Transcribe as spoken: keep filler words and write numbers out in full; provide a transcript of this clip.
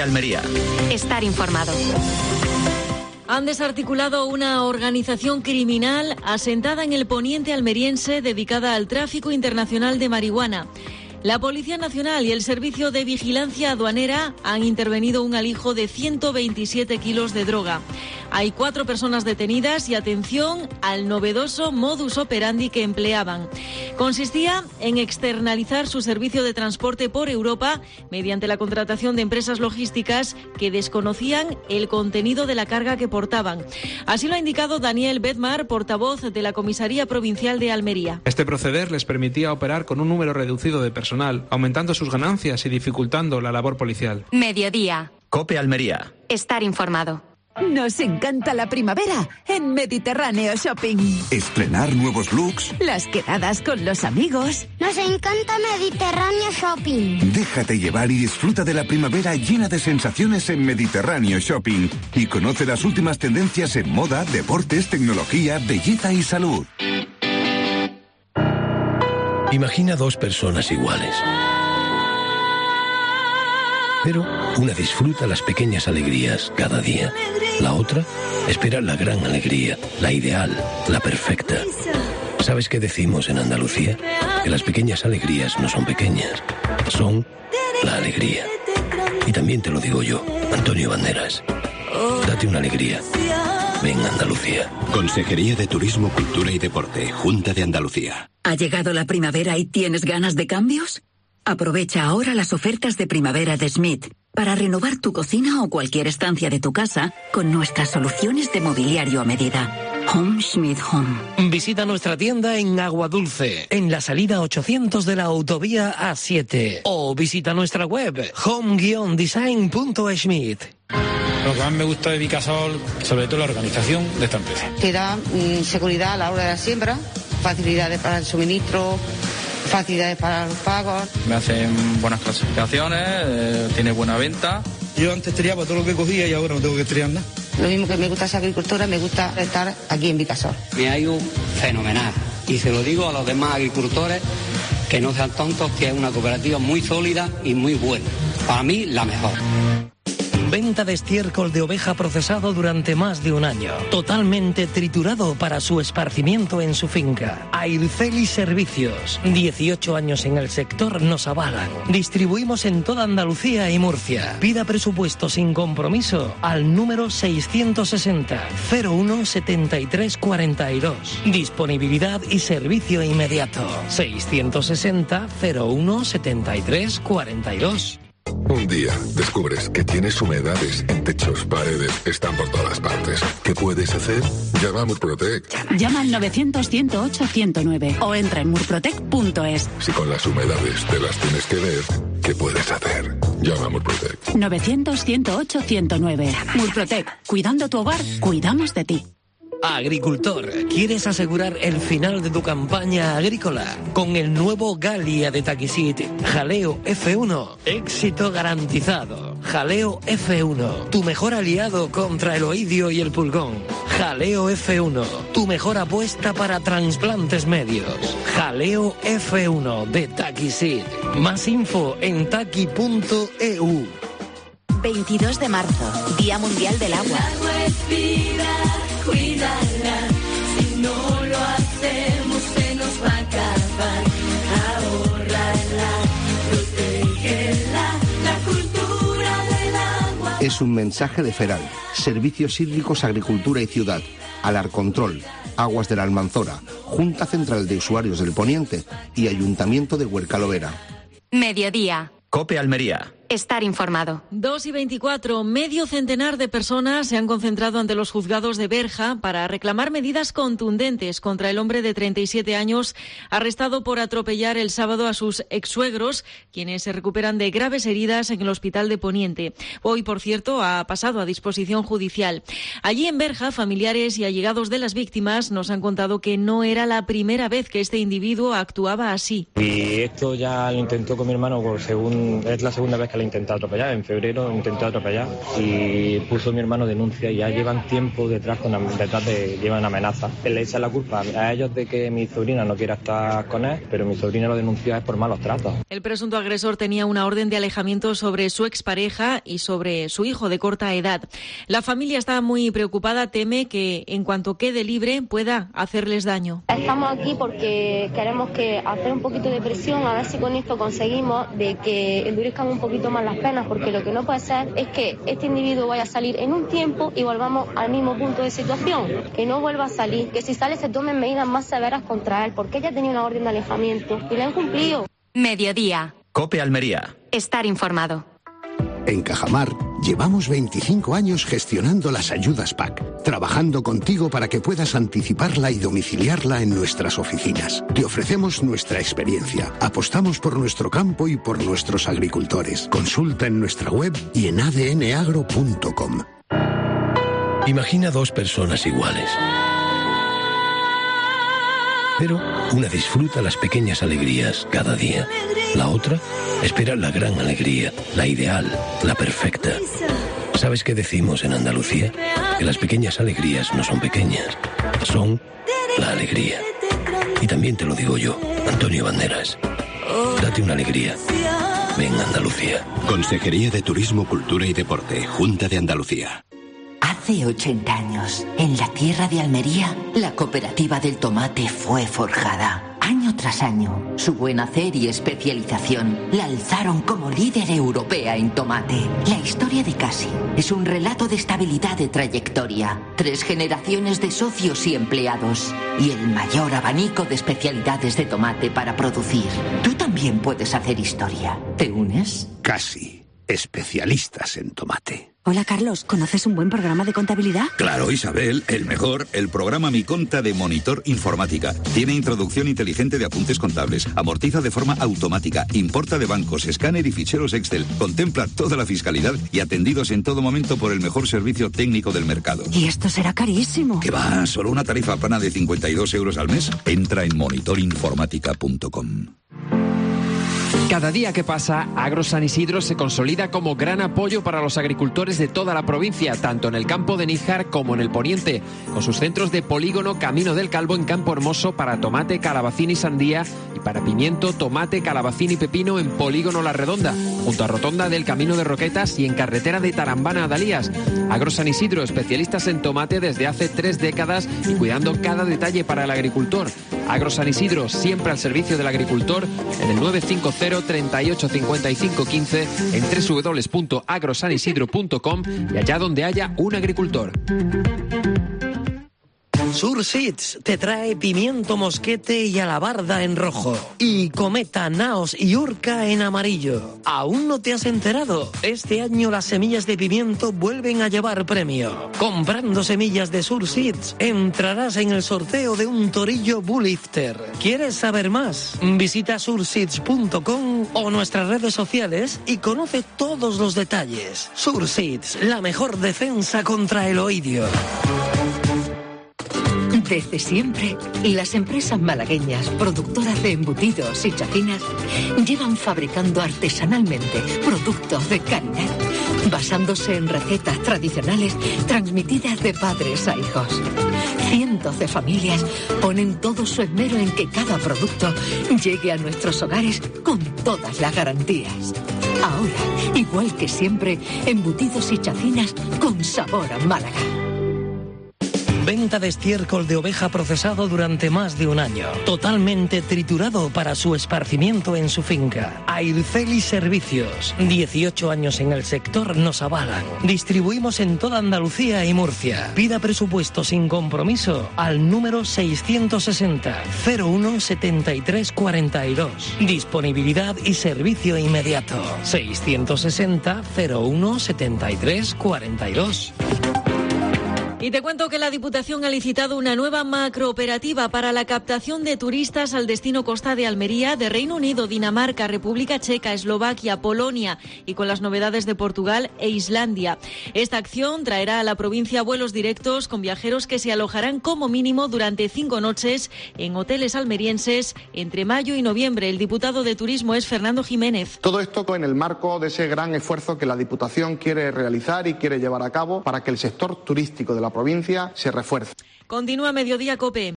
COPE Almería. Estar informado. Han desarticulado una organización criminal asentada en el poniente almeriense dedicada al tráfico internacional de marihuana. La Policía Nacional y el Servicio de Vigilancia Aduanera han intervenido un alijo de ciento veintisiete kilos de droga. Hay cuatro personas detenidas y atención al novedoso modus operandi que empleaban. Consistía en externalizar su servicio de transporte por Europa mediante la contratación de empresas logísticas que desconocían el contenido de la carga que portaban. Así lo ha indicado Daniel Bedmar, portavoz de la Comisaría Provincial de Almería. Este proceder les permitía operar con un número reducido de personal, aumentando sus ganancias y dificultando la labor policial. Mediodía. COPE Almería. Estar informado. Nos encanta la primavera en Mediterráneo Shopping. Estrenar nuevos looks. Las quedadas con los amigos. Nos encanta Mediterráneo Shopping. Déjate llevar y disfruta de la primavera llena de sensaciones en Mediterráneo Shopping. Y conoce las últimas tendencias en moda, deportes, tecnología, belleza y salud. Imagina dos personas iguales. Pero una disfruta las pequeñas alegrías cada día. La otra espera la gran alegría, la ideal, la perfecta. ¿Sabes qué decimos en Andalucía? Que las pequeñas alegrías no son pequeñas, son la alegría. Y también te lo digo yo, Antonio Banderas. Date una alegría. Ven Andalucía. Consejería de Turismo, Cultura y Deporte, Junta de Andalucía. ¿Ha llegado la primavera y tienes ganas de cambios? Aprovecha ahora las ofertas de primavera de Schmidt para renovar tu cocina o cualquier estancia de tu casa con nuestras soluciones de mobiliario a medida. Home Schmidt Home. Visita nuestra tienda en Aguadulce, en la salida ochocientos de la autovía A siete. O visita nuestra web home guion design punto schmidt. Lo que más me gusta de Vicasol, sobre todo la organización de esta empresa. Te da mmm, seguridad a la hora de la siembra, facilidades para el suministro, facilidades para los pagos. Me hacen buenas clasificaciones, eh, tiene buena venta. Yo antes triaba todo lo que cogía y ahora no tengo que triar nada. Lo mismo que me gusta ser agricultora, me gusta estar aquí en Vicasol. Me ha ido fenomenal y se lo digo a los demás agricultores que no sean tontos, que es una cooperativa muy sólida y muy buena. Para mí, la mejor. Venta de estiércol de oveja procesado durante más de un año. Totalmente triturado para su esparcimiento en su finca. Airceli Servicios. dieciocho años en el sector nos avalan. Distribuimos en toda Andalucía y Murcia. Pida presupuesto sin compromiso al número seiscientos sesenta cero uno setenta y tres cuarenta y dos. Disponibilidad y servicio inmediato. seiscientos sesenta cero uno setenta y tres cuarenta y dos. Un día descubres que tienes humedades en techos, paredes, están por todas partes. ¿Qué puedes hacer? Llama a Murprotec. Llama al novecientos, ciento ocho, ciento nueve o entra en murprotec punto es. Si con las humedades te las tienes que ver, ¿qué puedes hacer? Llama a Murprotec. novecientos, ciento ocho, ciento nueve. Murprotec. Cuidando tu hogar, cuidamos de ti. Agricultor, ¿quieres asegurar el final de tu campaña agrícola? Con el nuevo Galia de Taquisit, Jaleo F uno. Éxito garantizado. Jaleo F uno, tu mejor aliado contra el oidio y el pulgón. Jaleo F uno, tu mejor apuesta para trasplantes medios. Jaleo F uno de Taquisit. Más info en taqui punto e u. veintidós de marzo, Día Mundial del Agua. Cuídala, si no lo hacemos se nos va a acabar. Ahórrala, protégela, la cultura del agua. Es un mensaje de Feral, Servicios Hídricos, Agricultura y Ciudad, Alarcontrol, Aguas de la Almanzora, Junta Central de Usuarios del Poniente y Ayuntamiento de Huercalovera. Mediodía. COPE Almería. Estar informado. dos y veinticuatro. Medio centenar de personas se han concentrado ante los juzgados de Berja para reclamar medidas contundentes contra el hombre de treinta y siete años arrestado por atropellar el sábado a sus exsuegros, quienes se recuperan de graves heridas en el hospital de Poniente. Hoy, por cierto, ha pasado a disposición judicial. Allí en Berja, familiares y allegados de las víctimas nos han contado que no era la primera vez que este individuo actuaba así. Y esto ya lo intentó con mi hermano, por según, es la segunda vez que le intenté atropellar, en febrero intenté atropellar y puso mi hermano denuncia y ya llevan tiempo detrás, con, detrás de, llevan amenazas. Le echan la culpa a ellos de que mi sobrina no quiera estar con él, pero mi sobrina lo denunció es por malos tratos. El presunto agresor tenía una orden de alejamiento sobre su expareja y sobre su hijo de corta edad. La familia está muy preocupada, teme que en cuanto quede libre pueda hacerles daño. Estamos aquí porque queremos que hacer un poquito de presión, a ver si con esto conseguimos de que endurezcan un poquito más las penas, porque lo que no puede ser es que este individuo vaya a salir en un tiempo y volvamos al mismo punto de situación, que no vuelva a salir, que si sale se tomen medidas más severas contra él, porque ella tenía una orden de alejamiento y la han cumplido. Mediodía. COPE Almería. Estar informado. En Cajamar llevamos veinticinco años gestionando las ayudas P A C, trabajando contigo para que puedas anticiparla y domiciliarla en nuestras oficinas. Te ofrecemos nuestra experiencia, apostamos por nuestro campo y por nuestros agricultores. Consulta en nuestra web y en a d n agro punto com. Imagina dos personas iguales. Pero una disfruta las pequeñas alegrías cada día. La otra espera la gran alegría, la ideal, la perfecta. ¿Sabes qué decimos en Andalucía? Que las pequeñas alegrías no son pequeñas, son la alegría. Y también te lo digo yo, Antonio Banderas. Date una alegría. Ven Andalucía. Consejería de Turismo, Cultura y Deporte, Junta de Andalucía. Hace ochenta años, en la tierra de Almería, la cooperativa del tomate fue forjada. Año tras año, su buen hacer y especialización la alzaron como líder europea en tomate. La historia de Casi es un relato de estabilidad de trayectoria, tres generaciones de socios y empleados y el mayor abanico de especialidades de tomate para producir. Tú también puedes hacer historia. ¿Te unes? Casi, especialistas en tomate. Hola Carlos, ¿conoces un buen programa de contabilidad? Claro, Isabel, el mejor, el programa Mi Conta de Monitor Informática. Tiene introducción inteligente de apuntes contables, amortiza de forma automática, importa de bancos, escáner y ficheros Excel, contempla toda la fiscalidad y atendidos en todo momento por el mejor servicio técnico del mercado. Y esto será carísimo. ¿Qué va? ¿Solo una tarifa plana de cincuenta y dos euros al mes? Entra en monitor informática punto com. Cada día que pasa, Agro San Isidro se consolida como gran apoyo para los agricultores de toda la provincia, tanto en el campo de Níjar como en el poniente, con sus centros de polígono Camino del Calvo en Campo Hermoso para tomate, calabacín y sandía, y para pimiento, tomate, calabacín y pepino en polígono La Redonda, junto a Rotonda del Camino de Roquetas y en carretera de Tarambana a Dalías. Agro San Isidro, especialistas en tomate desde hace tres décadas y cuidando cada detalle para el agricultor. Agro San Isidro, siempre al servicio del agricultor, en el nueve cinco cero, treinta y ocho, cincuenta y cinco, quince, en doble u doble u doble u punto agro san isidro punto com y allá donde haya un agricultor. Surseeds te trae pimiento mosquete y alabarda en rojo y cometa, naos y urca en amarillo. ¿Aún no te has enterado? Este año las semillas de pimiento vuelven a llevar premio. Comprando semillas de Surseeds entrarás en el sorteo de un torillo Bullifter. ¿Quieres saber más? Visita surseeds punto com o nuestras redes sociales y conoce todos los detalles. Surseeds, la mejor defensa contra el oidio. Desde siempre, las empresas malagueñas productoras de embutidos y chacinas llevan fabricando artesanalmente productos de calidad, basándose en recetas tradicionales transmitidas de padres a hijos. Cientos de familias ponen todo su esmero en que cada producto llegue a nuestros hogares con todas las garantías. Ahora, igual que siempre, embutidos y chacinas con sabor a Málaga. Venta de estiércol de oveja procesado durante más de un año. Totalmente triturado para su esparcimiento en su finca. Airceli Servicios. dieciocho años en el sector nos avalan. Distribuimos en toda Andalucía y Murcia. Pida presupuesto sin compromiso al número seiscientos sesenta, cero uno, setenta y tres cuarenta y dos. Disponibilidad y servicio inmediato. seiscientos sesenta, cero uno, setenta y tres cuarenta y dos. Y te cuento que la Diputación ha licitado una nueva macrooperativa para la captación de turistas al destino Costa de Almería de Reino Unido, Dinamarca, República Checa, Eslovaquia, Polonia y con las novedades de Portugal e Islandia. Esta acción traerá a la provincia vuelos directos con viajeros que se alojarán como mínimo durante cinco noches en hoteles almerienses entre mayo y noviembre. El diputado de Turismo es Fernando Jiménez. Todo esto en el marco de ese gran esfuerzo que la Diputación quiere realizar y quiere llevar a cabo para que el sector turístico de la provincia se refuerce. Continúa Mediodía COPE.